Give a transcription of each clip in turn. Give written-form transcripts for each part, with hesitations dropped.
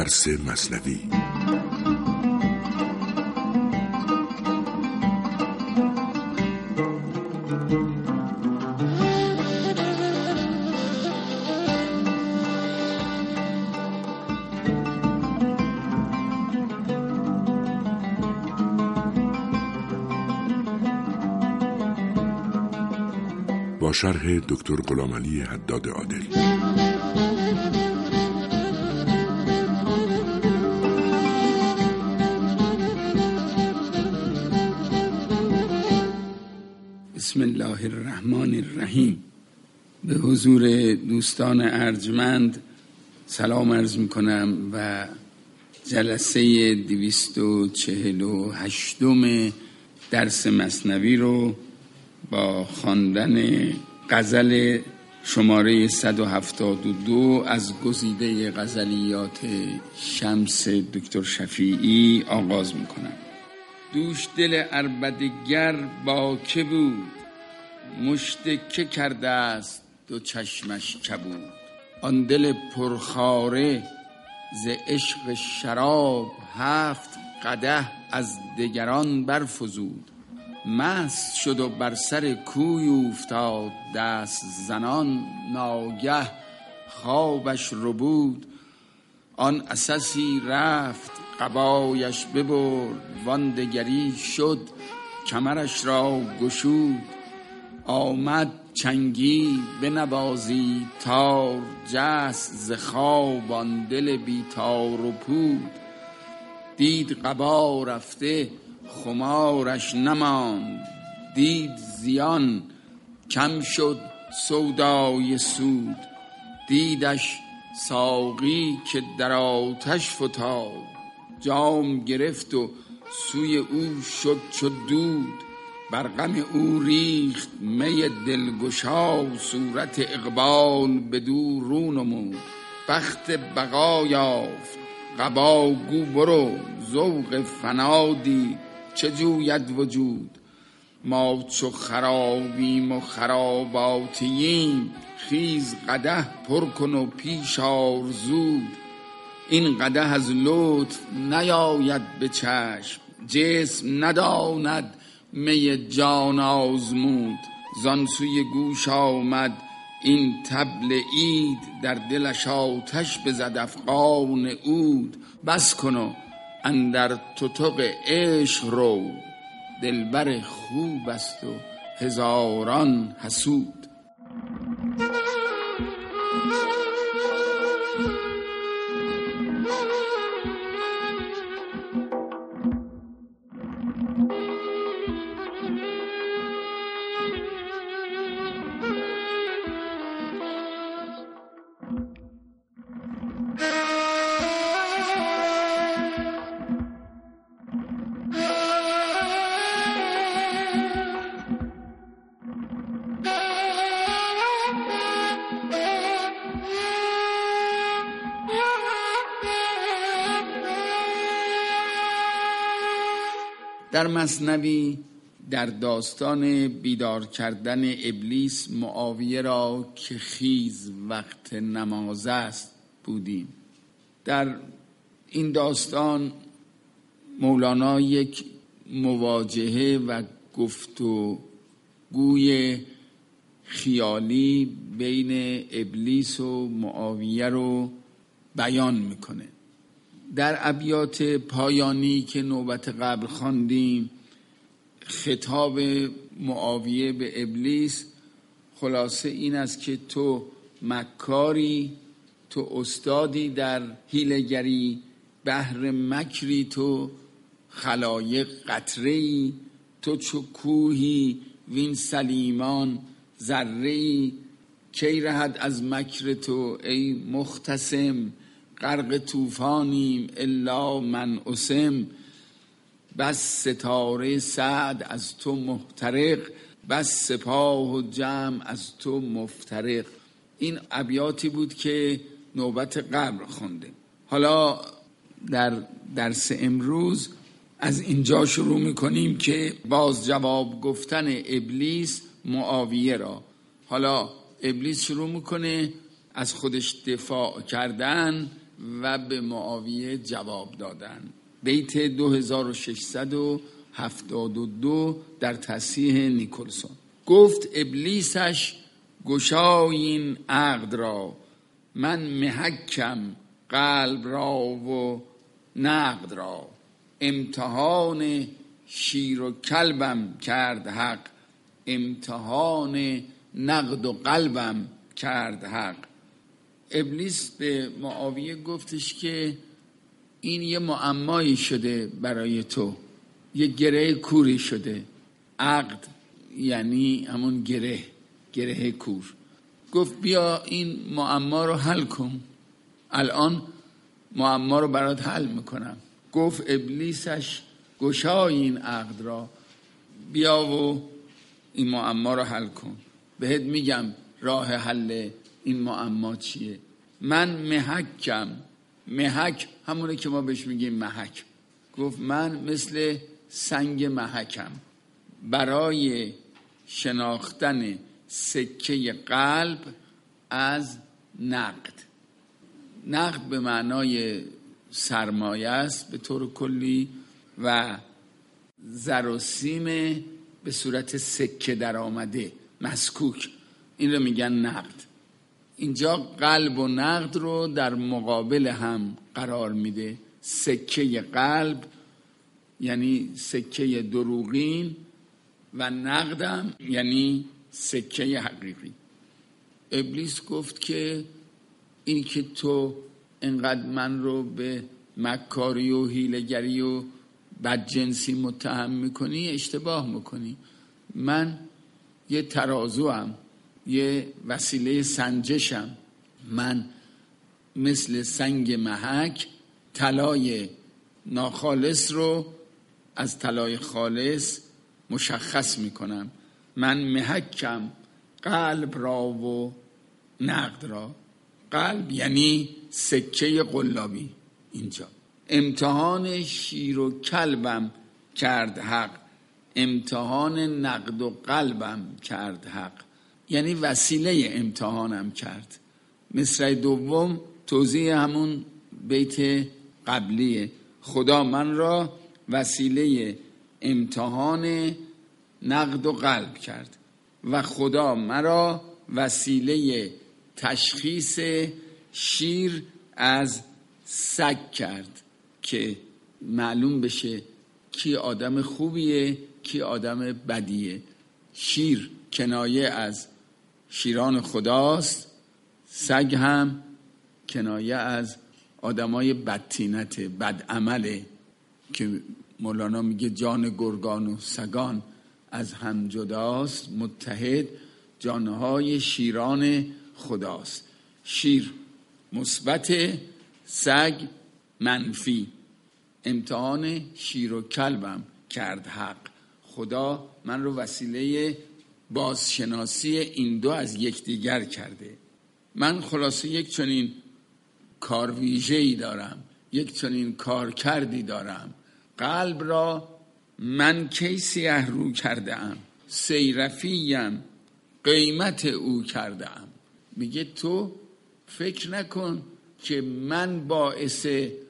درس مثنوی. با شرح دکتر غلامعلی حداد عادل. بسم الله الرحمن الرحیم. به حضور دوستان ارجمند سلام عرض میکنم و جلسه 248 درس مثنوی رو با خواندن غزل شماره 172 از گزیده غزلیات شمس دکتر شفیعی آغاز میکنم. دوش دل عربدگر با که بود، مشت که کرده است دو چشمش کبود. آن دل پرخواره ز عشق شراب 7 قدح از دگران برفزود. مست شد و بر سر کوی افتاد دست زنان، ناگه خوابش ربود. آن عسسی رفت قبایش ببرد، وان دگری شد کمرش را گشود. آمد چنگی بنوازید تار، جست ز خواب آن دل بی تار و پود. دید قبا رفته خمارش نماند، دید زیان کم شد سودای سود. دیدش ساقی که در آتش فتاد، جام گرفت و سوی او شد چو دود. بر غم او ریخت می دلگشا، صورت اقبال بدو رو نمود. بخت بقا یافت قبا گو برو، ذوق فنا دید چه جوید وجود. ما چو خرابیم و خراباتیم، خیز قدح پر کن و پیش آر زود. این قدح از لطف نیاید به چشم، جسم نداند می جان آزمود. زان سوی گوش آمد این طبل عید، در دلش آتش بزد افغان عود. بس کن و اندر تتق عشق رو، دلبر خوب است و هزاران حسود. در مثنوی در داستان بیدار کردن ابلیس معاویه را که خیز وقت نماز است بودیم. در این داستان مولانا یک مواجهه و گفتگوی خیالی بین ابلیس و معاویه رو بیان میکنه. در ابیات پایانی که نوبت قبل خواندیم، خطاب معاویه به ابلیس خلاصه این است که تو مکاری، تو استادی در حیله‌گری، بحر مکری تو خلایق قطره‌ای. تو چو کوهی وین سلیمان ذره‌ای. کی رهد از مکر تو ای مختصم، غرق طوفانیم الا من عصم. بس ستاره سعد از تو محترق، بس سپاه و جمع از تو مفترق. این ابیاتی بود که نوبت قبل خونده. حالا در درس امروز از اینجا شروع میکنیم که باز جواب گفتن ابلیس معاویه را. حالا ابلیس شروع میکنه از خودش دفاع کردن و به معاویه جواب دادن. بیت 2672 در تصحیح نیکلسون. گفت ابلیسش گشای این عقد را، من محکم قلب را و نقد را. امتحان شیر و کلبم کرد حق، امتحان نقد و قلبم کرد حق. ابلیس به معاویه گفتش که این یه معمایی شده برای تو، یه گره کوری شده. عقد یعنی همون گره کور. گفت بیا این معما رو حل کن، الان معما رو برات حل میکنم. گفت ابلیسش گشای این عقد را، بیا و این معما رو حل کن، بهت میگم راه حل این معما چیه. من محکم، محک همونه که ما بهش میگیم محک. گفت من مثل سنگ محکم برای شناختن سکه قلب از نقد. نقد به معنای سرمایه است به طور کلی و زر و سیم به صورت سکه در آمده مسکوک، این رو میگن نقد. اینجا قلب و نقد رو در مقابل هم قرار میده. سکه قلب یعنی سکه دروغین و نقدم یعنی سکه حقیقی. ابلیس گفت که این که تو انقدر من رو به مکاری و حیله‌گری و بدجنسی متهم میکنی اشتباه میکنی. من یه ترازوام، یه وسیله سنجشم. من مثل سنگ محک طلای ناخالص رو از طلای خالص مشخص میکنم. من محکم قلب را و نقد را. قلب یعنی سکه قلابی. اینجا امتحان شیر و کلبم کرد حق، امتحان نقد و قلبم کرد حق، یعنی وسیله امتحانم کرد. مصرع دوم توضیح همون بیت قبلیه. خدا من را وسیله امتحان نقد و قلب کرد و خدا مرا وسیله تشخیص شیر از سگ کرد که معلوم بشه کی آدم خوبیه کی آدم بدیه. شیر کنایه از شیران خداست، سگ هم کنایه از آدمای بدتینت بدعمله که مولانا میگه جان گرگان و سگان از هم جداست، متحد جانهای شیران خداست. شیر مثبت، سگ منفی. امتحان شیر و کلبم کرد حق. خدا من رو وسیله بازشناسی این دو از یکدیگر کرده. من خلاصه یک چنین کار ویژه‌ای دارم، یک چنین کار کردی دارم. قلب را من کی سیه رو کرده ام، سیرفیم قیمت او کرده ام. میگه تو فکر نکن که من باعث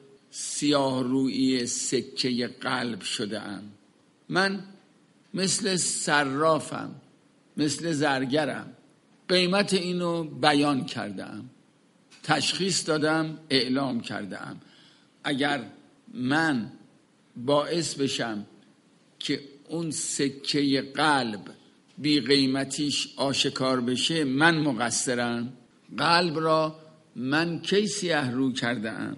سیاه رویی سکه قلب شده ام. من مثل صرافم، مثل زرگرم. قیمت اینو بیان کردم، تشخیص دادم، اعلام کردم. اگر من باعث بشم که اون سکه قلب بی قیمتیش آشکار بشه، من مقصرم. قلب را من کی سیه رو کردم.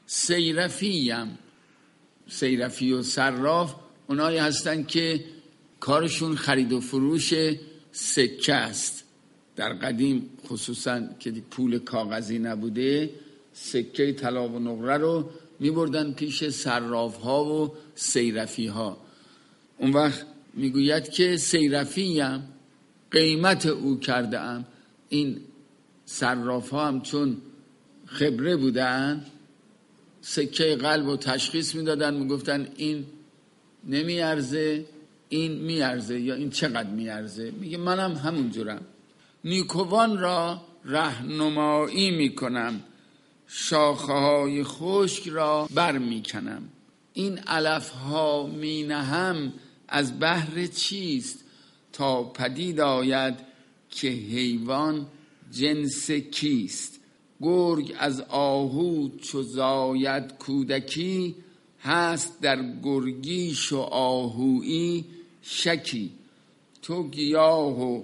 سیرفیم، سیرفی و صراف اونایی هستن که کارشون خرید و فروش سکه است. در قدیم خصوصا که پول کاغذی نبوده، سکه طلا و نقره رو میبردن پیش صراف ها و سیرفی ها. اون وقت میگوید که سیرفیم قیمت او کرده ام. این صراف ها هم چون خبره بودن سکه قلب رو تشخیص میدادن، میگفتن این نمیارزه، این میارزه، یا این چقدر میارزه. میگه منم همون جورم. نیکوان را راهنمایی میکنم، شاخه‌های خشک را بر میکنم. این علفها می نهم از بهر چیست؟ تا پدید آید که حیوان جنس کیست. گرگ از آهو چو زاید کودکی، هست در گرگیش و آهویی شکی. تو گیاه و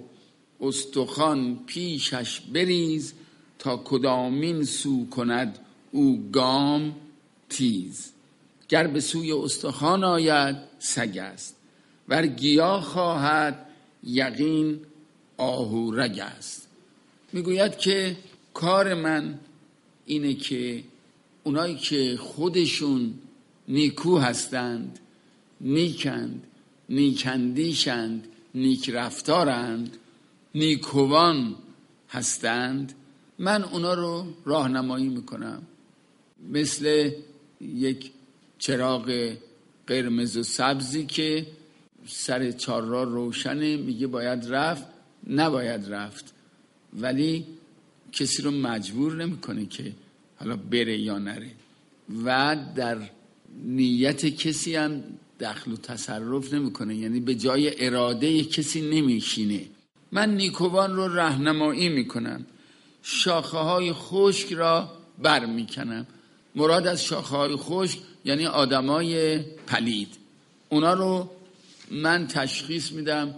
استخوان پیشش بریز، تا کدامین سو کند او گام تیز. گر به سوی استخوان آید سگ است، ور گیاه خواهد یقین آهو رگ است. میگوید که کار من اینه که اونایی که خودشون نیکو هستند، نیکند، نیکندیشند، نیک رفتارند، نیکوان هستند، من اونا رو راهنمایی میکنم. مثل یک چراغ قرمز و سبزی که سر چهارراه روشنه، میگه باید رفت، نباید رفت، ولی کسی رو مجبور نمیکنه که حالا بره یا نره و در نیت کسی هم دخل و تصرف نمیکنه، یعنی به جای اراده کسی نمیشینه. من نیکوان رو راهنمایی میکنم، شاخه های خشک را بر میکنم. مراد از شاخه های خشک یعنی آدمای پلید، اونا رو من تشخیص میدم،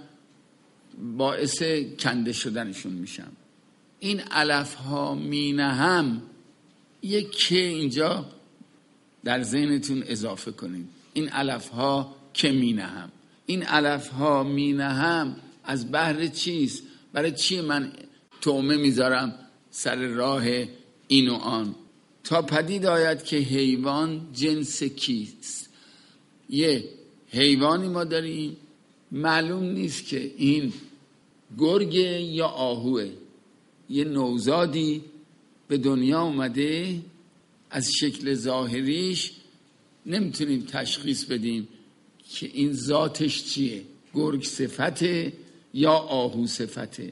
باعث کنده شدنشون میشم. این علف ها می نهم، یک که اینجا در ذهنتون اضافه کنید. این علف ها که می نهم، این علف ها می نهم از بهر چیست؟ برای چی من طعمه میذارم سر راه این و آن؟ تا پدید آید که حیوان جنس کیست. یه حیوانی ما داریم، معلوم نیست که این گرگه یا آهوه. یه نوزادی به دنیا اومده، از شکل ظاهریش نمیتونیم تشخیص بدیم که این ذاتش چیه، گرگ صفته یا آهو صفته.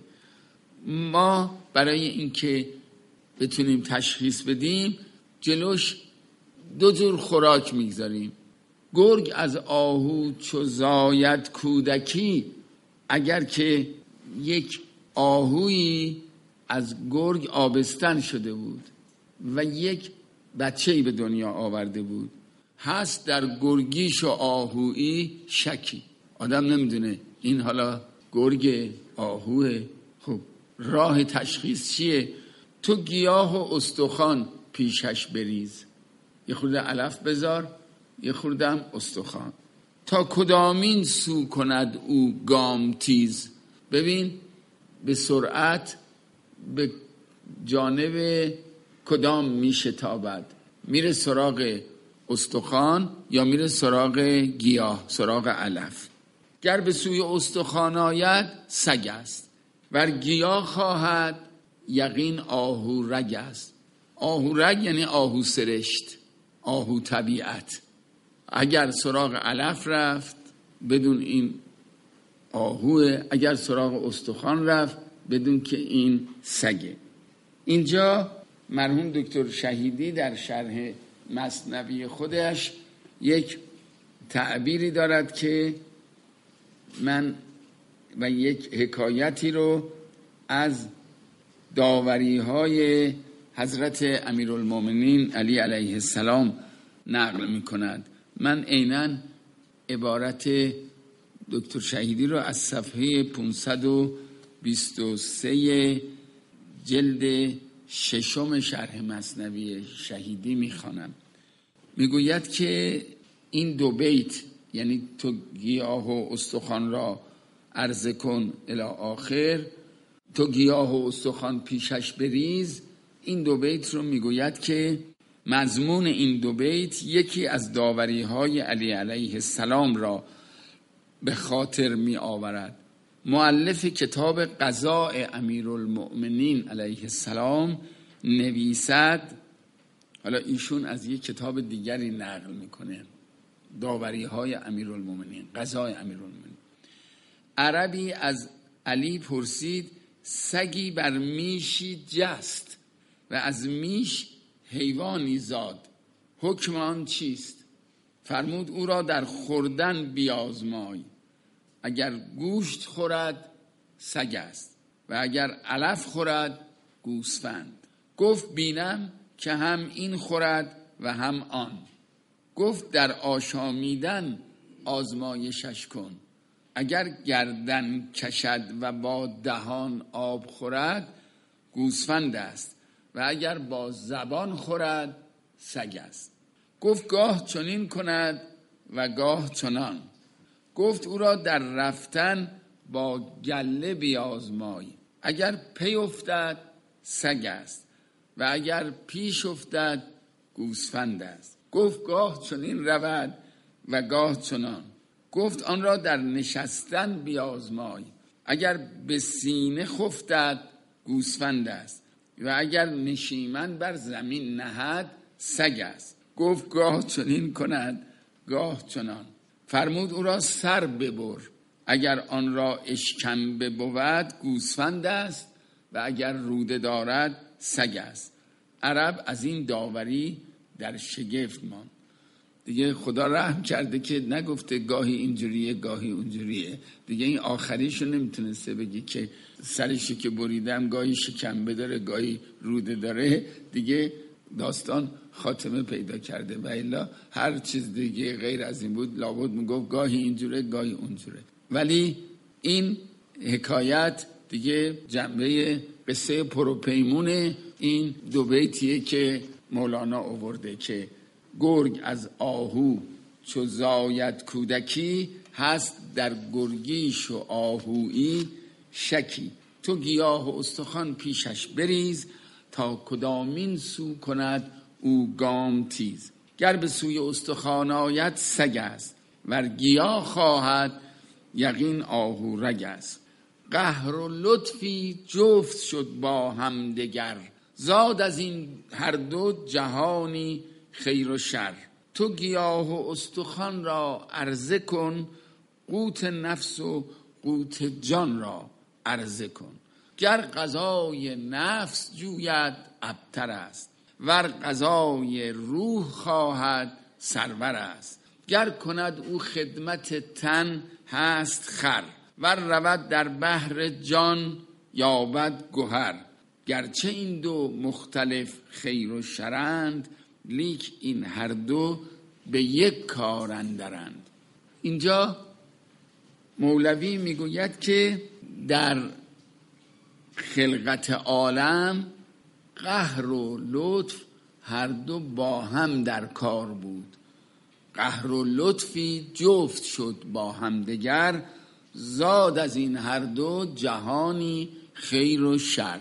ما برای اینکه بتونیم تشخیص بدیم جلوش دو جور خوراک میگذاریم. گرگ از آهو چو زاید کودکی، اگر که یک آهویی از گرگ آبستن شده بود و یک بچه‌ای به دنیا آورده بود، هست در گرگیش و آهویی شکی. آدم نمیدونه این حالا گرگ آهوه. خب راه تشخیص چیه؟ تو گیاه و استخوان پیشش بریز، یه خورده علف بذار، یه خورده هم استخوان. تا کدامین سو کند او گام تیز. ببین به سرعت به جانب کدام میشه تابد، میره سراغ استخوان یا میره سراغ گیاه، سراغ علف. گر به سوی استخوان آید سگ است، ور گیاه خواهد یقین آهو رگ است. آهو رگ یعنی آهو سرشت، آهو طبیعت. اگر سراغ علف رفت بدون این آهوه، اگر سراغ استخوان رفت بدون که این سگه. اینجا مرحوم دکتر شهیدی در شرح مثنوی خودش یک تعبیری دارد که من و یک حکایتی رو از داوری‌های حضرت امیرالمومنین علی علیه السلام نقل می‌کند. من عیناً عبارت دکتر شهیدی رو از صفحه 523 جلد 6 شرح مثنوی شهیدی میخوانم. میگوید که این دو بیت، یعنی تو گیاه و استخوان را عرضه کن الی آخر، تو گیاه و استخوان پیشش بریز، این دو بیت رو میگوید که مضمون این دو بیت یکی از داوری های علی علیه السلام را به خاطر می آورد. مؤلف کتاب قضاء امیرالمؤمنین علیه السلام نویسد، حالا ایشون از یک کتاب دیگری نقل میکنه، داوری های امیرالمؤمنین، قضاء امیرالمؤمنین. عربی از علی پرسید سگی بر میشی جست و از میش حیوانی زاد، حکم آن چیست؟ فرمود او را در خوردن بیازمای، اگر گوشت خورد سگ است و اگر علف خورد گوسفند. گفت بینم که هم این خورد و هم آن. گفت در آشامیدن آزمایشش کن، اگر گردن کشد و با دهان آب خورد گوسفند است و اگر با زبان خورد سگ است. گفت گاه چنین کند و گاه چنان. گفت او را در رفتن با گله بیازمای، اگر پی افتد سگ است و اگر پیش افتد گوسفند است. گفت گاه چنین رود و گاه چنان. گفت آن را در نشستن بیازمای، اگر به سینه خفتد گوسفند است و اگر نشیمن بر زمین نهد سگ است. گفت گاه چنین کند گاه چنان. فرمود او را سر ببر، اگر آن را اشکمبه بود گوسفند است و اگر روده دارد سگ است. عرب از این داوری در شگفت ماند. دیگه خدا رحم کرده که نگفته گاهی اینجوریه گاهی اونجوریه. دیگه این آخریشو نمیتونسته بگی که سرشو که بریدم گاهی شکمبه داره گاهی روده داره. دیگه داستان خاتمه پیدا کرده و الا هر چیز دیگه غیر از این بود لابد میگفت گاهی اینجوره گاهی اونجوره. ولی این حکایت دیگه جنبه قصه پروپیمون این دو بیتیه که مولانا آورده که گرگ از آهو چو زاید کودکی، هست در گرگیش و آهویی شکی. تو گیاه و استخوان پیشش بریز، تا کدامین سو کند او گام تیز. گر به سوی استخوان آید سگ است، ور گیاه خواهد یقین آهو رگ است. قهر و لطفی جفت شد با هم دگر، زاد از این هر دو جهانی خیر و شر. تو گیاه و استخوان را عرضه کن، قوت نفس و قوت جان را عرضه کن. گر غذای نفس جوید ابتر است، ور غذای روح خواهد سرور است. گر کند او خدمت تن هست خر، ور رود در بحر جان یابد گهر. گرچه این دو مختلف خیر و شرند، لیک این هر دو به یک کار اندرند. اینجا مولوی میگوید که در خلقت عالم قهر و لطف هر دو با هم در کار بود. قهر و لطفی جفت شد با هم دگر، زاد از این هر دو جهانی خیر و شر.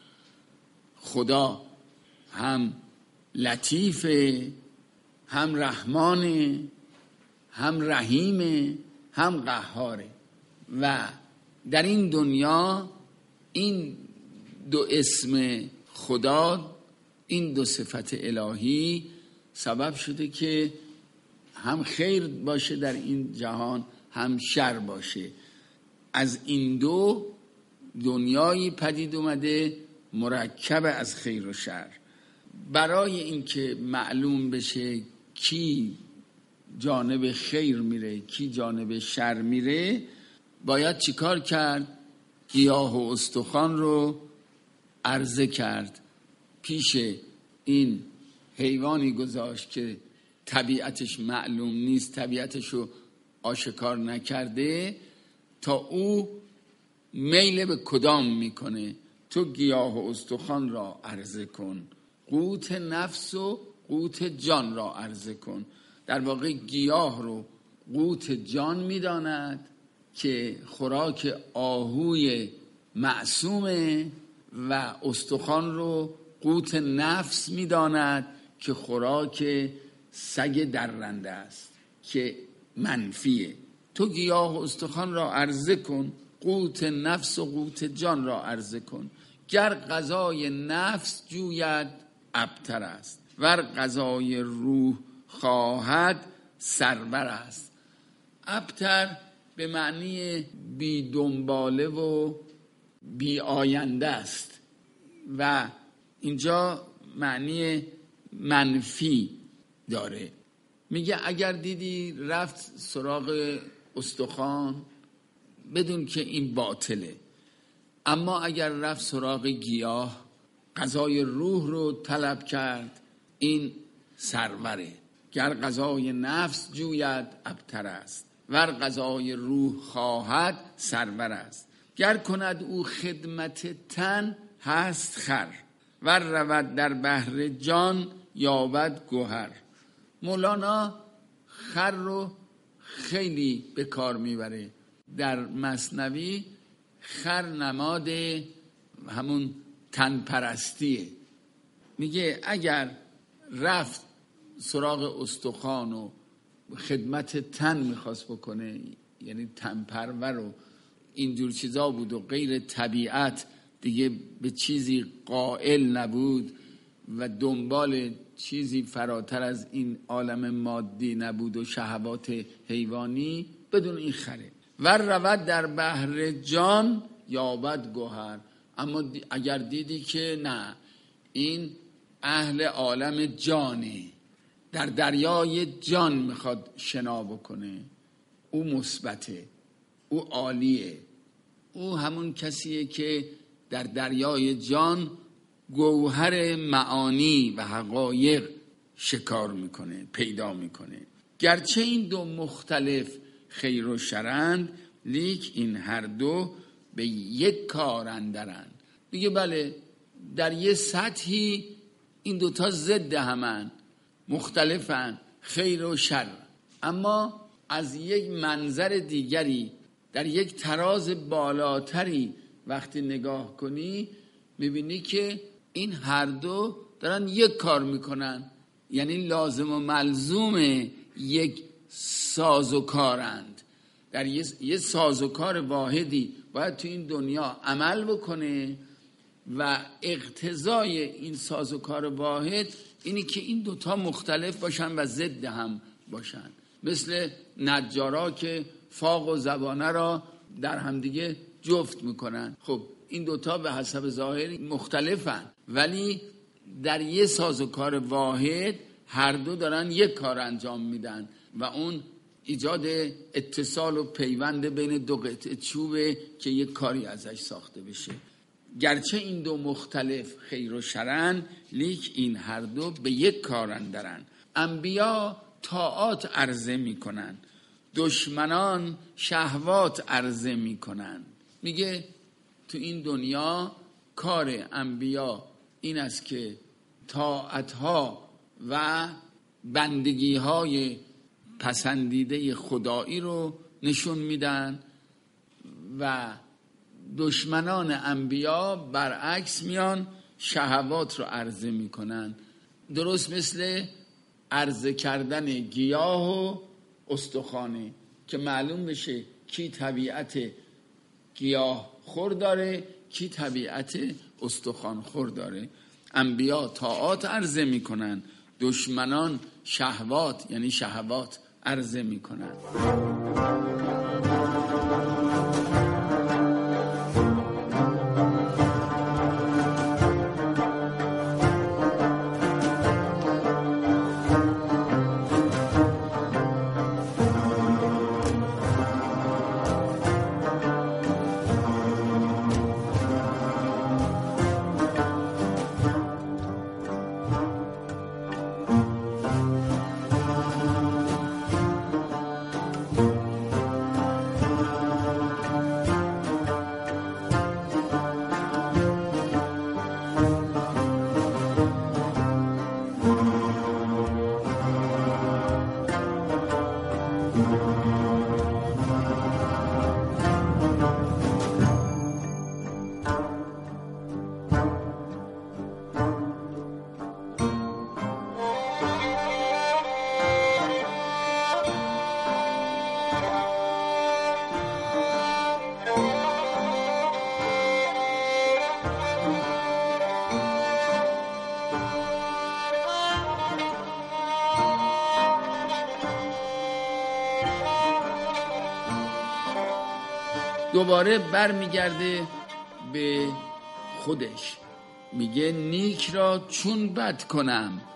خدا هم لطیفه، هم رحمانه، هم رحیمه، هم قهاره. و در این دنیا این دو اسم خدا، این دو صفت الهی سبب شده که هم خیر باشه در این جهان هم شر باشه. از این دو دنیایی پدید اومده مرکب از خیر و شر. برای اینکه معلوم بشه کی جانب خیر میره کی جانب شر میره، باید چیکار کرد؟ گیاه و استخوان رو عرضه کرد، پیش این حیوانی گذاشت که طبیعتش معلوم نیست، طبیعتش رو آشکار نکرده، تا او میل به کدام میکنه. تو گیاه و استخوان را عرضه کن، قوت نفس و قوت جان را عرضه کن. در واقع گیاه رو قوت جان میداند که خوراک آهوی معصومه، و استخوان رو قوت نفس میداند که خوراک سگ درنده است که منفیه. تو گیاه و استخوان را عرضه کن، قوت نفس و قوت جان را عرضه کن. گر غذای نفس جوید ابتر است، ور غذای روح خواهد سرور است. ابتر به معنی بی دنباله و بی آینده است و اینجا معنی منفی داره. میگه اگر دیدی رفت سراغ استخوان بدون که این باطله، اما اگر رفت سراغ گیاه، غذای روح رو طلب کرد، این سروره. گر غذای نفس جوید ابتر است، ور غذای روح خواهد سرور است. گر کند او خدمت تن هست خر، ور رود در بحر جان یابد گوهر. مولانا خر رو خیلی به کار میبره. در مثنوی خر نماد همون تن پرستیه. میگه اگر رفت سراغ استخوان و خدمت تن میخواست بکنه، یعنی تن پرور و اینجور چیزا بود و غیر طبیعت دیگه به چیزی قائل نبود و دنبال چیزی فراتر از این عالم مادی نبود و شهوات حیوانی، بدون این خره. ور رود در بحر جان یابد گوهر. اما اگر دیدی که نه، این اهل عالم جانه، در دریای جان میخواد شنا بکنه، او مثبته، او عالیه، او همون کسیه که در دریای جان گوهر معانی و حقایق شکار میکنه، پیدا میکنه. گرچه این دو مختلف خیر و شرند، لیک این هر دو به یک کار اندرند. میگه بله، در یه سطحی این دوتا ضد همن، مختلفن، خیر و شر، اما از یک منظر دیگری در یک تراز بالاتری وقتی نگاه کنی میبینی که این هر دو دارن یک کار میکنن، یعنی لازم و ملزوم یک سازوکارند. در یه سازوکار واحدی باید تو این دنیا عمل بکنه و اقتضای این سازوکار واحد اینی که این دوتا مختلف باشن و ضد هم باشن. مثل نجارا که فاق و زبانه را در همدیگه جفت میکنن. خب این دوتا به حسب ظاهر مختلفن، ولی در یه سازوکار واحد هر دو دارن یک کار انجام میدن و اون ایجاد اتصال و پیوند بین دو قطعه چوبه که یک کاری ازش ساخته بشه. گرچه این دو مختلف خیر و شرن، لیک این هر دو به یک کار اندرن. انبیا طاعات عرضه میکنن، دشمنان شهوات عرضه میکنن. میگه تو این دنیا کار انبیا این است که طاعتها و بندگیهای پسندیده خدایی رو نشون میدن و دشمنان انبیا برعکس میان شهوات رو عرضه میکنن. درست مثل عرضه کردن گیاه و استخوانه که معلوم بشه کی طبیعت گیاه خور داره، کی طبیعت استخوان خور داره. انبیا طاعات عرضه میکنن، دشمنان شهوات یعنی شهوات عرضه میکنن. دوباره بر میگرده به خودش، میگه نیک را چون بد کنم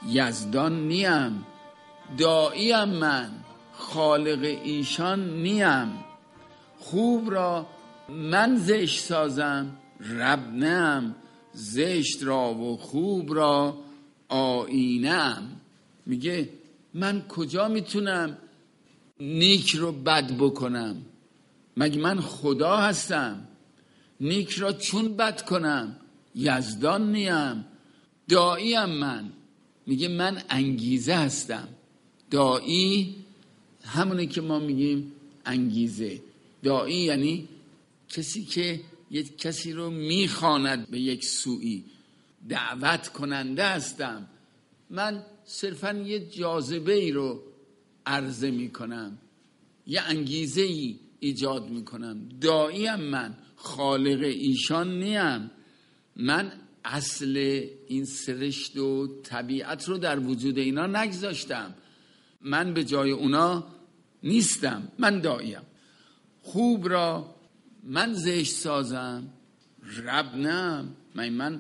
یزدان نیم. داعیم من خالق ایشان نیم. خوب را من زشت سازم رب نیم. زشت را و خوب را آینه‌ام. میگه من کجا میتونم نیک رو بد بکنم؟ مگه من خدا هستم؟ نیک را چون بد کنم؟ یزدان نیم. داعیم من، میگه من انگیزه هستم. داعی همونه که ما میگیم انگیزه. داعی یعنی کسی که یک کسی رو میخواند به یک سویی. دعوت کننده هستم. من صرفاً یه جاذبه ای رو عرضه میکنم، یه انگیزه ای ایجاد میکنم. داعیم من خالق ایشان نیم. من اصل این سرشت و طبیعت رو در وجود اینا نگذاشتم. من به جای اونا نیستم. من داعیم. خوب را من زشت سازم رب نیم. من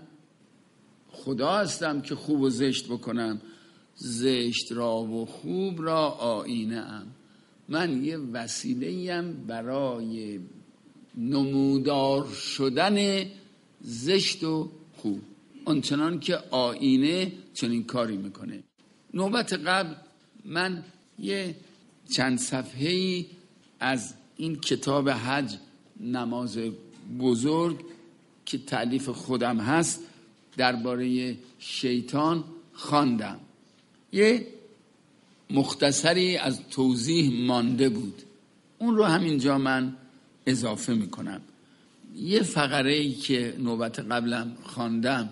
خدا هستم که خوب و زشت بکنم. زشت را و خوب را آینه ام. من یه وسیله‌ام برای نمودار شدن زشت و خوب، آنچنان که آینه چنین کاری میکنه. نوبت قبل من یه چند صفحه‌ای از این کتاب حج، نماز بزرگ که تألیف خودم هست، درباره شیطان خواندم. یه مختصری از توضیح مانده بود، اون رو همینجا من اضافه میکنم. یه فقره‌ای که نوبت قبلم خواندم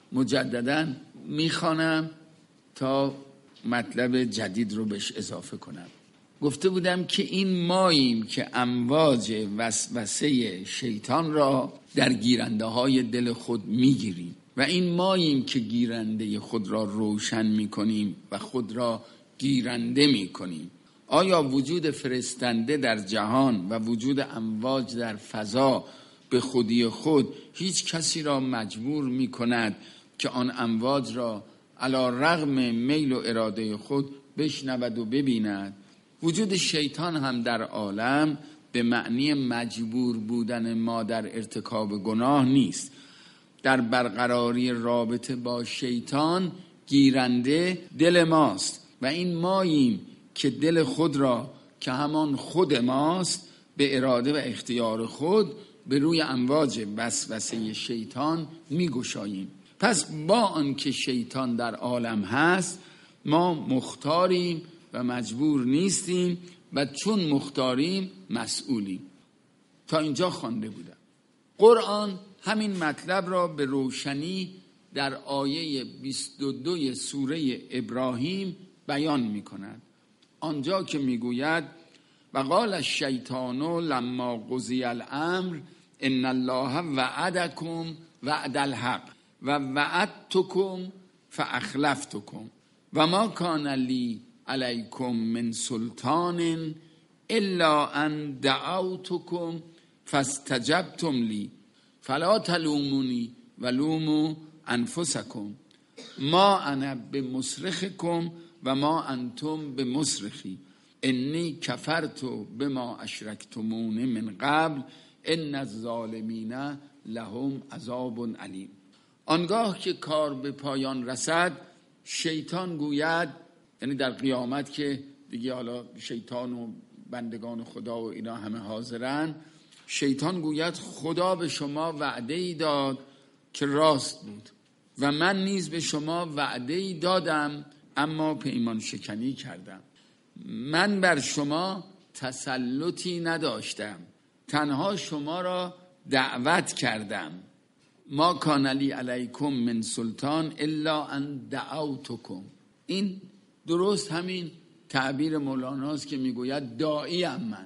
مجدداً میخوانم تا مطلب جدید رو بهش اضافه کنم. گفته بودم که این ماییم که امواج وسوسه شیطان را در گیرنده های دل خود میگیریم و این ماییم که گیرنده خود را روشن میکنیم و خود را گیرنده میکنیم. آیا وجود فرستنده در جهان و وجود امواج در فضا به خودی خود هیچ کسی را مجبور میکند که آن امواج را علی رغم میل و اراده خود بشنود و ببیند؟ وجود شیطان هم در عالم به معنی مجبور بودن ما در ارتکاب گناه نیست. در برقراری رابطه با شیطان گیرنده دل ماست و این ماییم که دل خود را که همان خود ماست به اراده و اختیار خود به روی امواج وسوسه شیطان میگشاییم. پس با آنکه شیطان در عالم هست ما مختاریم و مجبور نیستیم و چون مختاریم مسئولیم. تا اینجا خوانده بودم. قرآن همین مطلب را به روشنی در آیه 22 سوره ابراهیم بیان می کند. آنجا که می گوید و قال الشیطان لما قضی الامر ان الله وعدکم وعد الحق و وعدتکم فاخلفتکم و ما کان لی علیکم من سلطان الا ان دعوتکم فاستجبتم لی فلا تلومونی ولوموا انفسکم ما انا بمصرخکم و ما انتم بمصرخی انی کفرت بما اشرکتمون من قبل ان الظالمین لهم عذاب علیم. آنگاه که کار به پایان رسد شیطان گوید، یعنی در قیامت که دیگه حالا شیطان و بندگان خدا و اینا همه حاضرن، شیطان گوید خدا به شما وعده‌ای داد که راست بود و من نیز به شما وعده‌ای دادم اما پیمان شکنی کردم. من بر شما تسلطی نداشتم، تنها شما را دعوت کردم. ما کان لی علیکم من سلطان الا ان دعوتکم. این درست همین تعبیر مولاناست که میگوید داعیم من.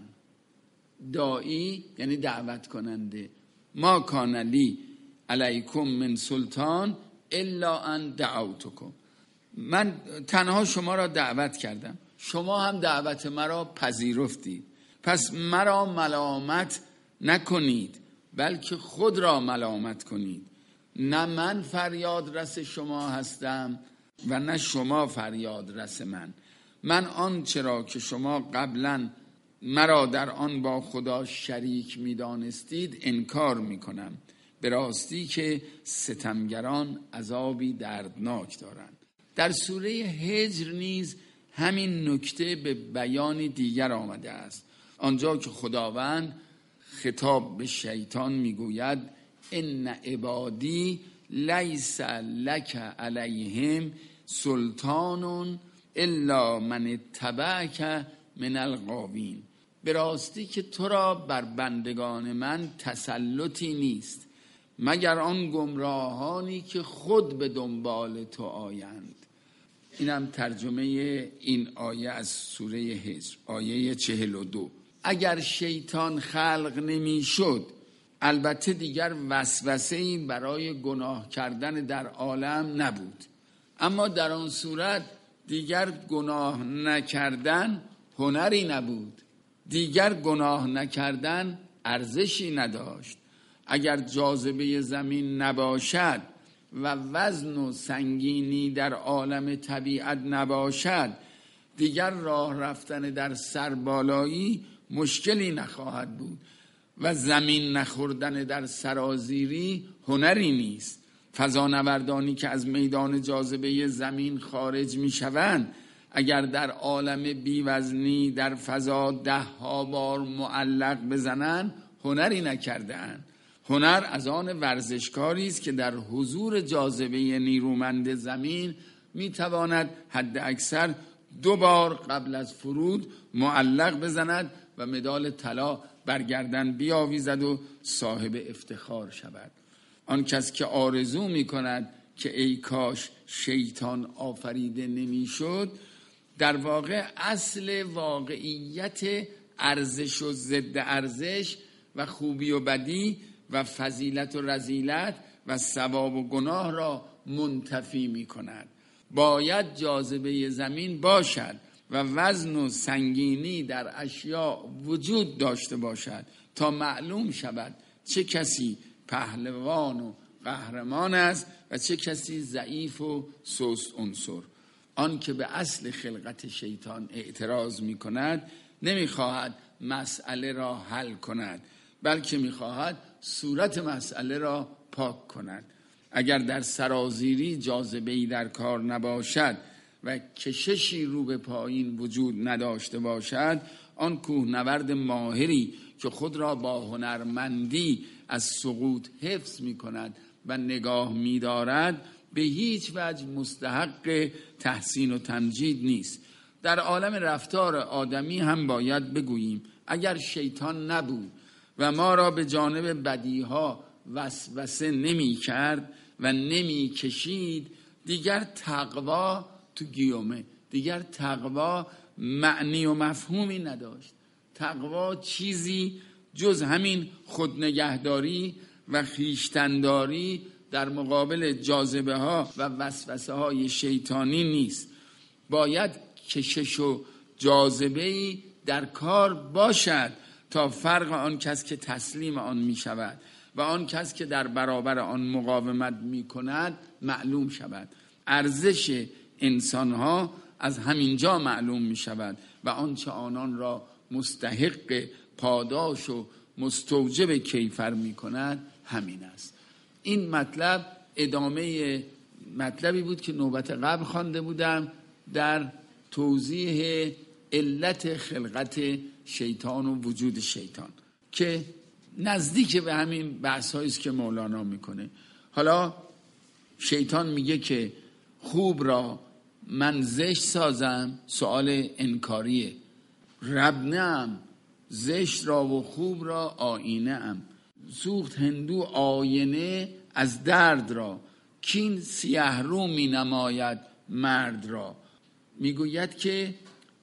داعی یعنی دعوت کننده. ما کان لی علیکم من سلطان الا ان دعوتکم. من تنها شما را دعوت کردم، شما هم دعوت مرا پذیرفتید، پس مرا ملامت نکنید بلکه خود را ملامت کنید. نه من فریاد رس شما هستم و نه شما فریاد رس من آنچه را که شما قبلا مرا در آن با خدا شریک می‌دانستید انکار می‌کنم. به راستی که ستمگران عذابی دردناک دارند. در سوره هجر نیز همین نکته به بیان دیگر آمده است. آنجا که خداوند خطاب به شیطان میگوید ان عبادی لیس لک علیهم سلطان الا من اتبعک من الغاوین. به راستی که تو را بر بندگان من تسلطی نیست مگر آن گمراهانی که خود به دنبال تو آیند. اینم ترجمه این آیه از سوره هجر، آیه 42. اگر شیطان خلق نمی شد البته دیگر وسوسه‌ای برای گناه کردن در عالم نبود، اما در آن صورت دیگر گناه نکردن هنری نبود، دیگر گناه نکردن ارزشی نداشت. اگر جاذبه زمین نباشد و وزن و سنگینی در عالم طبیعت نباشد دیگر راه رفتن در سربالایی مشکلی نخواهد بود و زمین نخوردن در سرازیری هنری نیست. فضانوردانی که از میدان جاذبه زمین خارج می شوند اگر در عالم بیوزنی در فضا 10 بار معلق بزنند هنری نکرده اند. هنر از آن ورزشکاری است که در حضور جاذبه نیرومند زمین میتواند حد اکثر 2 بار قبل از فرود معلق بزند و مدال طلا بر گردن بیاویزد و صاحب افتخار شود. آن کس که آرزو میکند که ای کاش شیطان آفریده نمیشد، در واقع اصل واقعیت ارزش و ضد ارزش و خوبی و بدی و فضیلت و رذیلت و ثواب و گناه را منتفی می کند. باید جاذبه زمین باشد و وزن و سنگینی در اشیاء وجود داشته باشد تا معلوم شود چه کسی پهلوان و قهرمان است و چه کسی ضعیف و سست عنصر. آن که به اصل خلقت شیطان اعتراض می کند نمی خواهد مسئله را حل کند، بلکه می خواهد صورت مسئله را پاک کند. اگر در سرازیری جاذبه‌ای در کار نباشد و کششی رو به پایین وجود نداشته باشد، آن کوهنورد ماهری که خود را با هنرمندی از سقوط حفظ می کند و نگاه می دارد به هیچ وجه مستحق تحسین و تمجید نیست. در عالم رفتار آدمی هم باید بگوییم اگر شیطان نبود و ما را به جانب بدیها وسوسه نمی کرد و نمی کشید دیگر تقوا تو گیومه، دیگر تقوا معنی و مفهومی نداشت. تقوا چیزی جز همین خودنگهداری و خویشتنداری در مقابل جاذبه ها و وسوسه های شیطانی نیست. باید کشش و جاذبه‌ای در کار باشد تا فرق آن کس که تسلیم آن می شود و آن کس که در برابر آن مقاومت می کند معلوم شود. ارزش انسان ها از همینجا معلوم می شود و آنچه آنان را مستحق پاداش و مستوجب کیفر می کند همین است. این مطلب ادامه مطلبی بود که نوبت قبل خوانده بودم در توضیح علت خلقت شیطان و وجود شیطان که نزدیک به همین بحث‌هایی است که مولانا میکنه. حالا شیطان میگه که خوب را من زشت سازم، سوال انکاریه. رب نم زشت را و خوب را آینه ام. سوخت هندو آینه از درد را، کین سیه رو می نماید مرد را. میگوید که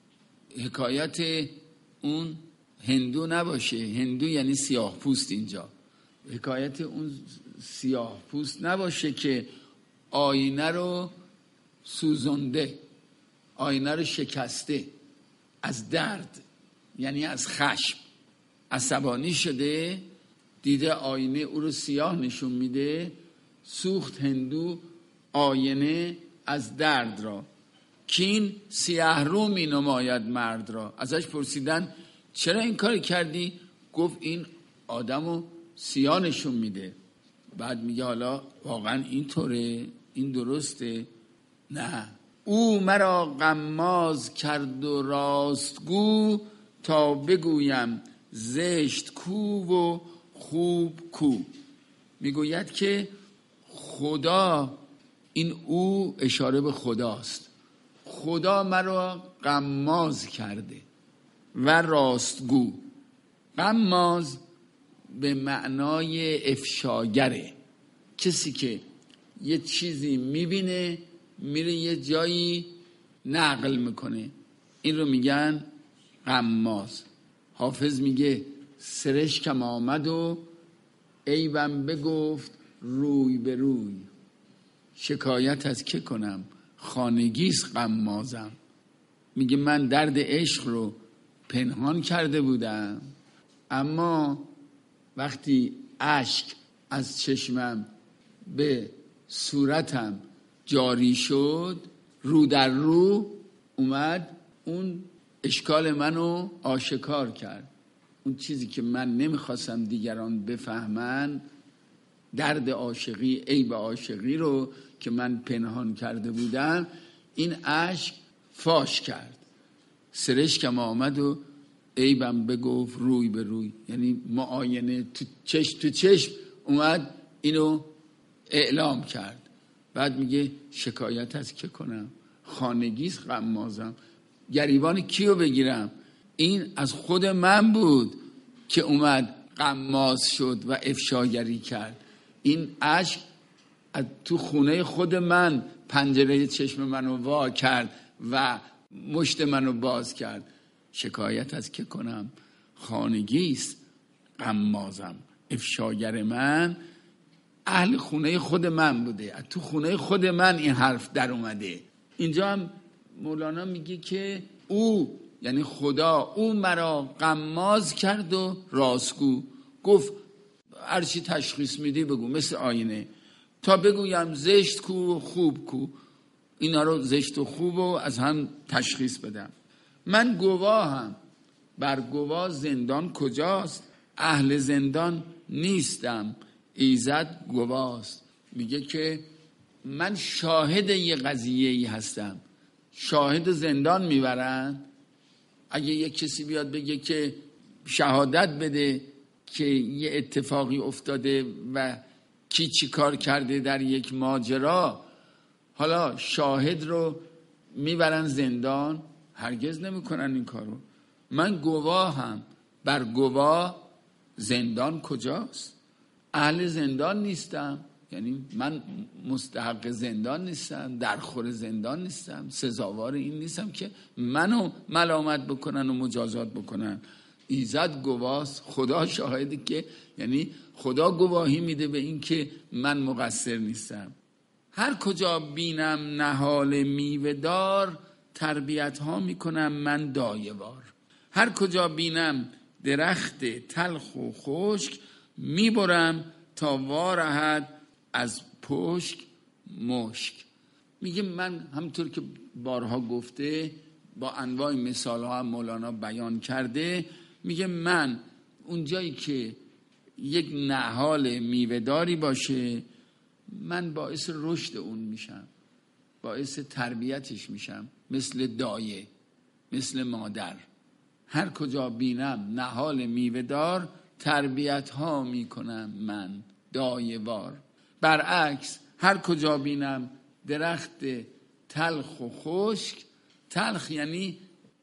حکایت اون هندو نباشه، هندو یعنی سیاه پوست، اینجا حکایت اون سیاه پوست نباشه که آینه رو سوزنده، آینه رو شکسته از درد، یعنی از خشم عصبانی شده، دیده آینه او رو سیاه نشون میده. سوخت هندو آینه از درد را، کین سیه رو می نماید مرد را. ازش پرسیدن چرا این کار کردی؟ گفت این آدمو سیاه نشون میده. بعد میگه حالا واقعا اینطوره؟ این درسته؟ نه. او مرا غماز کرد و راستگو، تا بگویم زشت کو و خوب کو. میگوید که خدا، این او اشاره به خداست، خدا مرا غماز کرده و راستگو. غماز به معنای افشاگره، کسی که یه چیزی میبینه میره یه جایی نقل میکنه، این رو میگن غماز. حافظ میگه سرشکم آمد و عیبم بگفت روی به روی، شکایت از که کنم خانگیست غمازم. میگه من درد عشق رو پنهان کرده بودم، اما وقتی اشک از چشمم به صورتم جاری شد، رو در رو اومد اون اشکال منو آشکار کرد. اون چیزی که من نمیخواستم دیگران بفهمن، درد عاشقی، عیب عاشقی رو که من پنهان کرده بودم، این اشک فاش کرد. سرشکم آمد و عیبم بگفت روی به روی، یعنی معاینه تو چشم اومد اینو اعلام کرد. بعد میگه شکایت از که کنم خانگیست غمازم. گریبان کیو بگیرم؟ این از خود من بود که اومد غماز شد و افشاگری کرد. این اشک از تو خونه خود من پنجره چشم منو وا کرد و مشت منو باز کرد. شکایت از که کنم خانگیست غمازم. افشاگر من اهل خونه خود من بوده، از تو خونه خود من این حرف در اومده. اینجا هم مولانا میگه که او، یعنی خدا، او مرا غماز کرد و راستگو. گفت هرچی تشخیص میدی بگو، مثل آینه، تا بگویم زشت کو و خوب کو. اینا رو زشت و خوب رو از هم تشخیص بدم. من گواهم، بر گواه زندان کجاست؟ اهل زندان نیستم، ایزد گواست. میگه که من شاهد یه قضیه‌ای هستم. شاهد زندان میبرن. اگه یک کسی بیاد بگه که شهادت بده که یه اتفاقی افتاده و کی چی کار کرده در یک ماجرا، حالا شاهد رو میبرن زندان؟ هرگز نمیکنن این کارو. من گواهم، بر گواه زندان کجاست؟ اهل زندان نیستم، یعنی من مستحق زندان نیستم، درخور زندان نیستم، سزاوار این نیستم که منو ملامت بکنن و مجازات بکنن. ایزد گواست، خدا شاهده، که یعنی خدا گواهی میده به این که من مقصر نیستم. هر کجا بینم نهال میوه دار، تربیت ها میکنم من دایه‌وار. هر کجا بینم درخت تلخ و خشک، میبرم تا وارهد از پشک مشک. میگه من همونطور که بارها گفته، با انواع مثال ها هم مولانا بیان کرده، میگه من اونجایی که یک نهال میوه‌داری باشه، من باعث رشد اون میشم، باعث تربیتش میشم، مثل دایه، مثل مادر. هر کجا بینم نهال میوه‌دار، تربیت ها میکنم من دایه وار. برعکس هر کجا بینم درخت تلخ و خشک، تلخ یعنی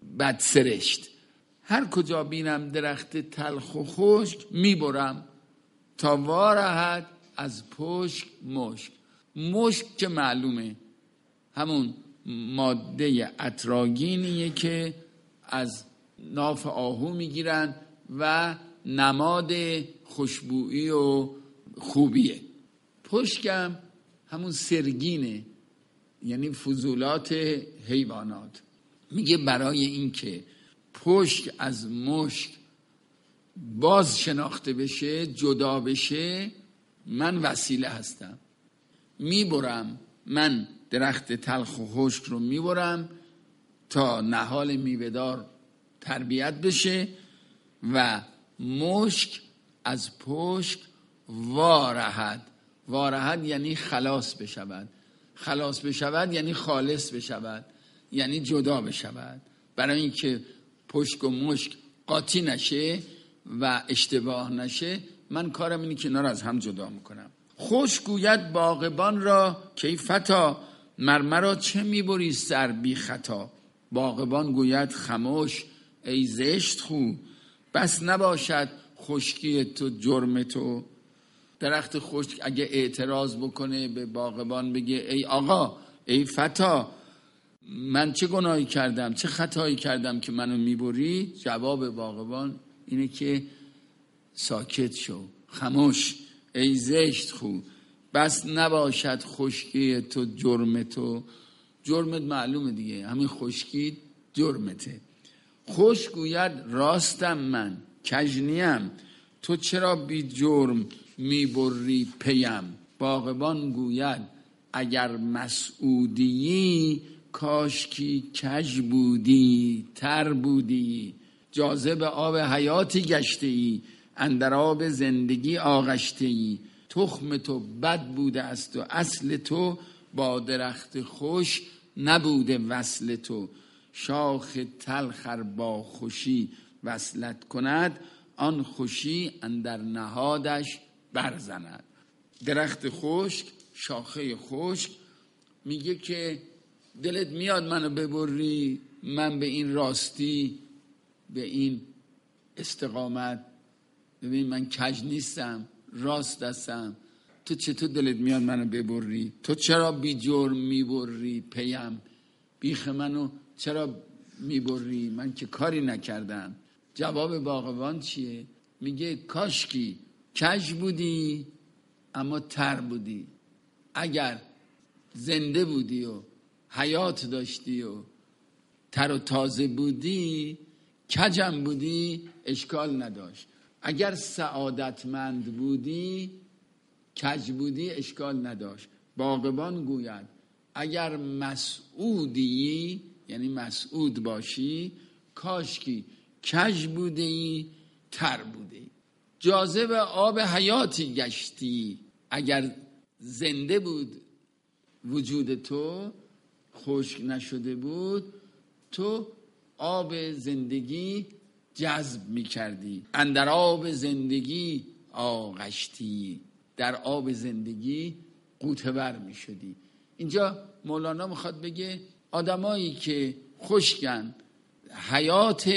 بدسرشت، هر کجا بینم درخت تلخ و خشک، میبرم تا وارهد از پشک مشک. مشک که معلومه همون ماده اتراگینیه که از ناف آهو میگیرن و نماد خوشبویی و خوبیه. پشکم همون سرگینه، یعنی فضولات حیوانات. میگه برای این که پشک از مشک باز شناخته بشه، جدا بشه، من وسیله هستم. میبرم من درخت تلخ و خشک رو میبرم تا نهال میوه‌دار تربیت بشه و مشک از پشک وارهد یعنی خلاص بشود. خلاص بشود یعنی خالص بشود، یعنی جدا بشود. برای اینکه پشک و مشک قاطی نشه و اشتباه نشه، من کارم اینه که اینا رو از هم جدا میکنم. خشک گوید باغبان را کی فتا، مرمرا چه میبری سر بی خطا. باغبان گوید خموش ای زشت خو، بس نباشد خشکی تو جرم تو. درخت خشک اگه اعتراض بکنه به باغبان، بگه ای آقا، ای فتا، من چه گناهی کردم، چه خطایی کردم که منو میبری؟ جواب باغبان اینه که ساکت شو، خموش ای زشت خو، بس نباشد خشکی تو جرم تو. جرمت معلومه دیگه، همین خشکی جرمته. خشک گوید راستم من کژنیم، تو چرا بی جرم میبری پیم. باغبان گوید اگر مسعودی، کاشکی کژ بودی تر بودی. جاذب آب حیاتی گشتی، اندر آب زندگی آغشتی. تخم تو بد بوده است و اصل تو، با درخت خوش نبوده وصل تو. شاخ تلخ با خوشی وصلت کند، آن خوشی اندر نهادش برزند. درخت خشک، شاخه خشک، میگه که دلت میاد منو ببری، من به این راستی، به این استقامت، ببین من کج نیستم، راست هستم، تو چطور دلت میاد منو ببری؟ تو چرا بی جرم میبری پیم؟ بیخ منو چرا میبری؟ من که کاری نکردم. جواب باغبان چیه؟ میگه کاشکی کج بودی اما تر بودی. اگر زنده بودی و حیات داشتی و تر و تازه بودی، کجم بودی، اشکال نداشت. اگر سعادتمند بودی، کج بودی، اشکال نداشت. باغبان گوید اگر مسعودی، یعنی مسعود باشی، کاشکی کج بودی تر بودی. جاذب آب حیاتی گشتی، اگر زنده بود وجود تو، خشک نشده بود، تو آب زندگی جذب می کردی. اندر آب زندگی آغشتی، در آب زندگی غوطه ور می شدی. اینجا مولانا میخواد بگه آدمایی که خشکن، حیات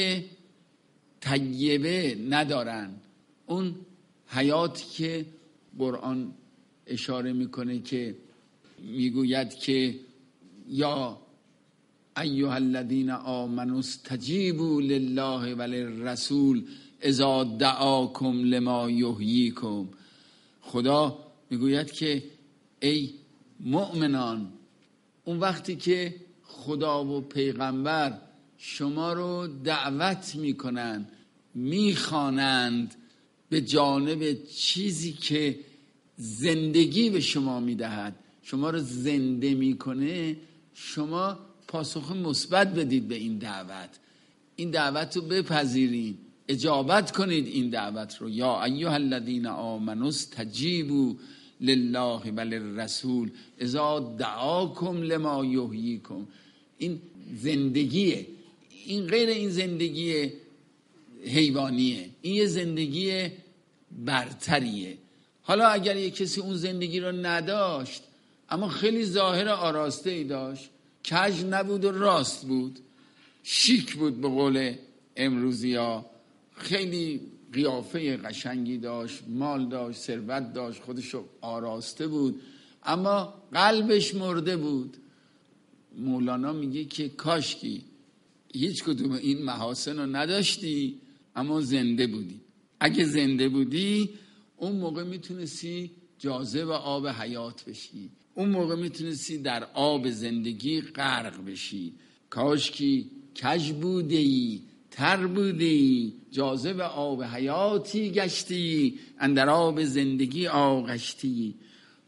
طیبه ندارن، اون حیاتی که قرآن اشاره میکنه که میگوید که یا ایها الذین آمنوا استجیبوا لله وللرسول اذا دعاکم لما یحییکم. خدا میگوید که ای مؤمنان، اون وقتی که خدا و پیغمبر شما رو دعوت میکنن، میخوانند به جانب چیزی که زندگی به شما میدهد، شما رو زنده میکنه، شما پاسخ مثبت بدید به این دعوت. این دعوت رو بپذیرید، اجابت کنید این دعوت رو. یا ایها الذین آمنوا استجیبوا لله وللرسول اذا دعاکم لما یحییکم. این زندگیه، این غیر این زندگی حیوانیه، این یه زندگی برتریه. حالا اگر یه کسی اون زندگی رو نداشت اما خیلی ظاهر آراسته ای داشت، کج نبود و راست بود، شیک بود به قول امروزی ها، خیلی قیافه قشنگی داشت، مال داشت، ثروت داشت، خودشو آراسته بود، اما قلبش مرده بود، مولانا میگه که کاشکی هیچ کدوم این محاسن رو نداشتی اما زنده بودی. اگه زنده بودی اون موقع میتونستی جاذب آب حیات بشی، اون موقع میتونستی در آب زندگی غرق بشی. کاشکی کج بودی تر بودی، جاذب آب حیاتی گشتی، اندر آب زندگی آغشتی.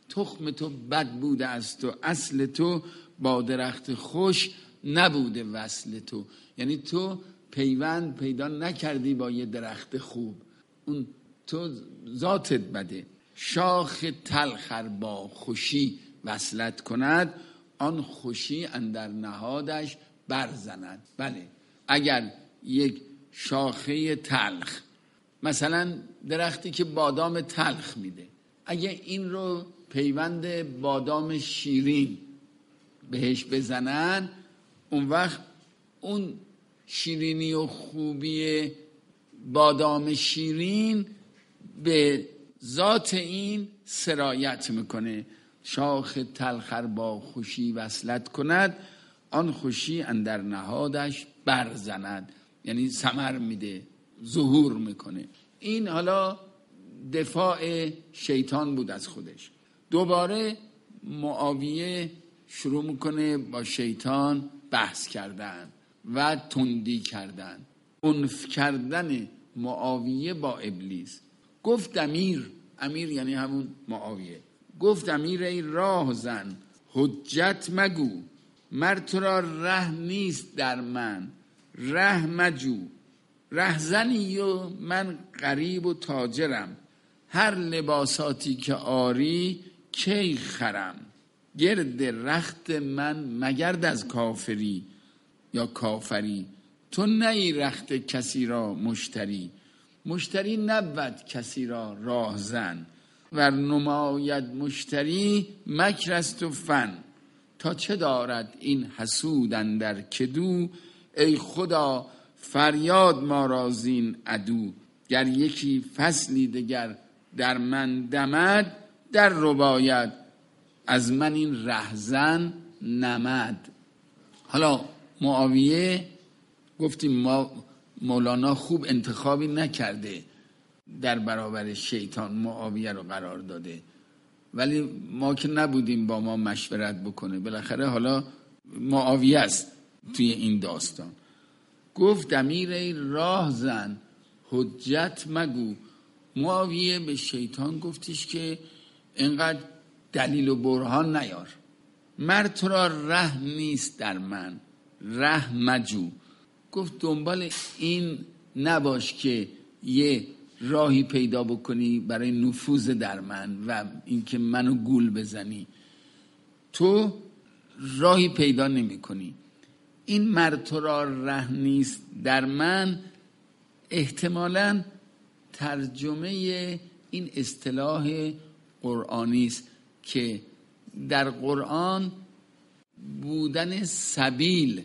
تخم تو بد بوده است و اصل تو با درخت خوش نبوده وصل تو. یعنی تو پیوند پیدا نکردی با یه درخت خوب، اون تو ذاتت بده. شاخ تلخ با خوشی وصلت کند، آن خوشی اندر نهادش برزند. بله، اگر یک شاخه تلخ، مثلا درختی که بادام تلخ میده، اگه این رو پیوند بادام شیرین بهش بزنن، اون وقت اون شیرینی و خوبی بادام شیرین به ذات این سرایت میکنه. شاخ تلخ با خوشی وصلت کند، آن خوشی اندر نهادش برزند. یعنی ثمر میده، ظهور میکنه. این حالا دفاع شیطان بود از خودش. دوباره معاویه شروع میکنه با شیطان بحث کردن و تندی کردن، عنف کردن معاویه با ابلیس. گفت امیر یعنی همون معاویه، گفت امیر ای راه زن حجت مگو، مر تو را ره نیست در من ره مجو. ره زنی و من غریب و تاجرم، هر لباساتی که آری کی خرم. گرد رخت من مگرد از کافری یا کافری، تو نی رخت کسی را مشتری. مشتری نبود کسی را راه زن، ور نماید مشتری مکر است و فن. تا چه دارد این حسود اندر کدو، ای خدا فریاد ما را زین عدو. گر یکی فصلی دگر در من دمد، در رباید از من این رهزن نمد. حالا معاویه گفتیم ما مولانا خوب انتخابی نکرده، در برابر شیطان معاویه رو قرار داده، ولی ما که نبودیم با ما مشورت بکنه، بالاخره حالا معاویه است توی این داستان. گفت امیر ای راه زن حجت مگو. معاویه به شیطان گفتش که اینقدر دلیل و برهان نیار، مر تو را ره نیست در من ره مجو. گفت دنبال این نباش که یه راهی پیدا بکنی برای نفوذ در من و اینکه منو گول بزنی، تو راهی پیدا نمی کنی. این مر تو را ره نیست در من احتمالاً ترجمه این اصطلاح قرآنی است که در قرآن بودن سبیل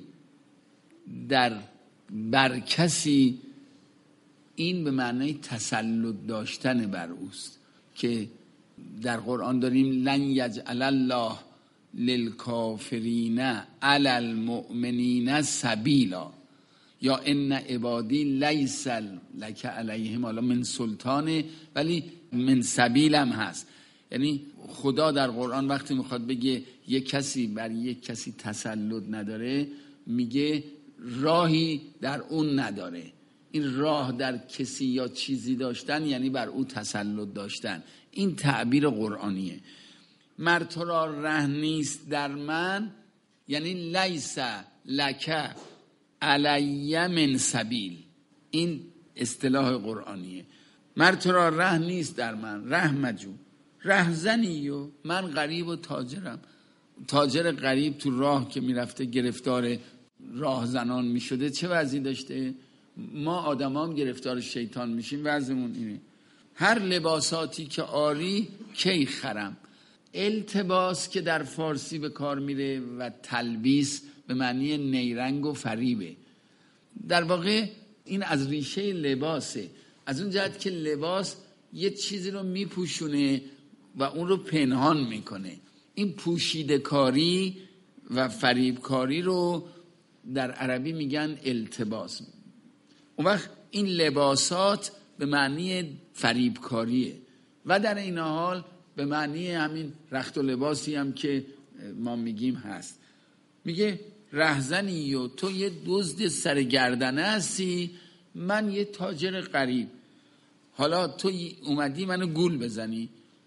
بر کسی این به معنی تسلط داشتن بر اوست، که در قرآن داریم لن یجعل الله للکافرین علی المؤمنین سبیلا، یا ان عبادی لیس لک علیهم حالا من سلطانه، ولی من سبیل هم هست. یعنی خدا در قرآن وقتی میخواد بگه یک کسی بر یک کسی تسلط نداره، میگه راهی در اون نداره. این راه در کسی یا چیزی داشتن یعنی بر او تسلط داشتن. این تعبیر قرآنیه. مر تو را ره نیست در من یعنی لیس لک علی من سبیل. این اصطلاح قرآنیه. مر تو را ره نیست در من ره مجو. ره زنی و من غریب و تاجرم. تاجر غریب تو راه که میرفته گرفتار راه زنان میشده چه وضعی داشته؟ ما آدم هم گرفتار شیطان میشیم، وضعمون اینه. هر لباساتی که آری کی خرم. التباس که در فارسی به کار میره و تلبیس به معنی نیرنگ و فریبه. در واقع این از ریشه لباسه، از اون جهت که لباس یه چیزی رو میپوشونه و اون رو پنهان میکنه. این پوشیده کاری و فریب کاری رو در عربی میگن التباس. اون وقت این لباسات به معنی فریب کاریه و در این حال به معنی همین رخت و لباسی هم که ما میگیم هست. میگه رهزنی و تو یه دزد سرگردنه هستی، من یه تاجر غریب. حالا تو اومدی منو گول بزنی.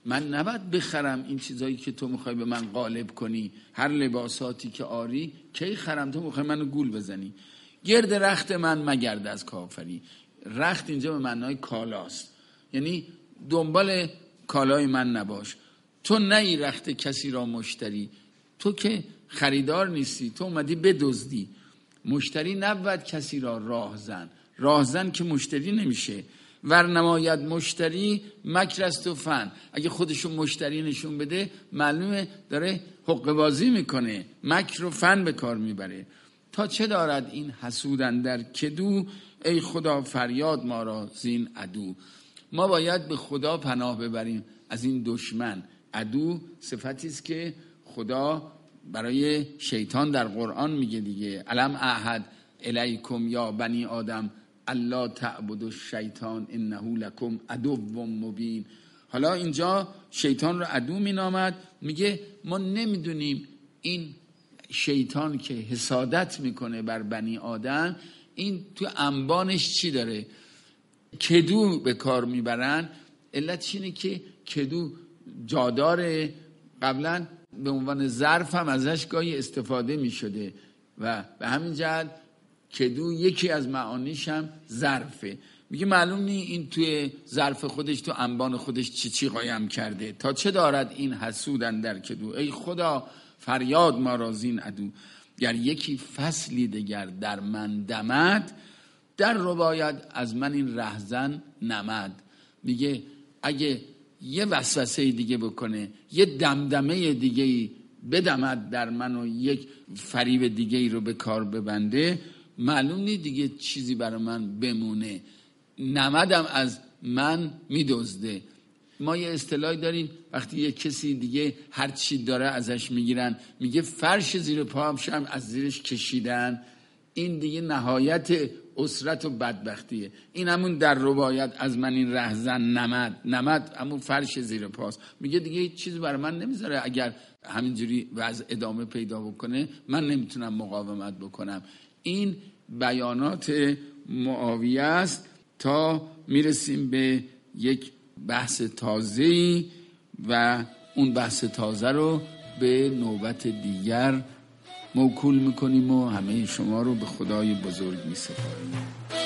من نباید بخرم این چیزایی که تو میخوای به من غالب کنی، هر لباساتی که آری کی خرم، تو میخوای منو گول بزنی. گرد رخت من مگرد از کافری. رخت اینجا به معنای کالاست، یعنی دنبال کالای من نباش. تو نی رخت کسی را مشتری، تو که خریدار نیستی، تو اومدی بدزدی. مشتری نبود کسی را راهزن، راهزن که مشتری نمیشه. ورنماید مشتری مکر است و فن. اگه خودشو مشتری نشون بده معلومه داره حقه بازی میکنه، مکر و فن به کار میبره. تا چه دارد این حسود اندر کدو، ای خدا فریاد ما را زین عدو. ما باید به خدا پناه ببریم از این دشمن. عدو صفتی است که خدا برای شیطان در قرآن میگه دیگه، الم اعهد الیکم یا بنی آدم الا تعبدوا الشیطان انه لکم عدو مبین. حالا اینجا شیطان رو عدو مینامد، میگه ما نمیدونیم این شیطان که حسادت میکنه بر بنی آدم این تو انبانش چی داره. کدو به کار میبرن، علت اینه که کدو جاداره، قبلا به عنوان ظرف هم ازش گاهی استفاده میشده و به همین جهت کدو یکی از معانیش هم ظرفه. میگه معلوم نی این توی ظرف خودش تو انبان خودش چی قایم کرده. تا چه دارد این حسود اندر کدو، ای خدا فریاد ما را زین عدو. گر یکی فصلی دگر در من دمد، در رو باید از من این رهزن نمد. میگه اگه یه وسوسه دیگه بکنه، یه دمدمه دیگه بدمد در من و یک فریب دیگه رو به کار ببنده، معلوم نی دیگه چیزی برای من بمونه، نمدم از من میدزده. ما یه اصطلاحی داریم وقتی یه کسی دیگه هر چی داره ازش میگیرن، میگه فرش زیر پاهمش هم از زیرش کشیدن. این دیگه نهایت اسرت و بدبختیه. این همون در رو باید از من این رهزن نمد همون فرش زیر پاست. میگه دیگه هیچ چیزی برای من نمیذاره، اگر همینجوری وضع ادامه پیدا بکنه من نمیتونم مقاومت بکنم. این بیانات معاویه است تا میرسیم به یک بحث تازه‌ای و اون بحث تازه رو به نوبت دیگر موکول میکنیم و همه شما رو به خدای بزرگ میسپاریم.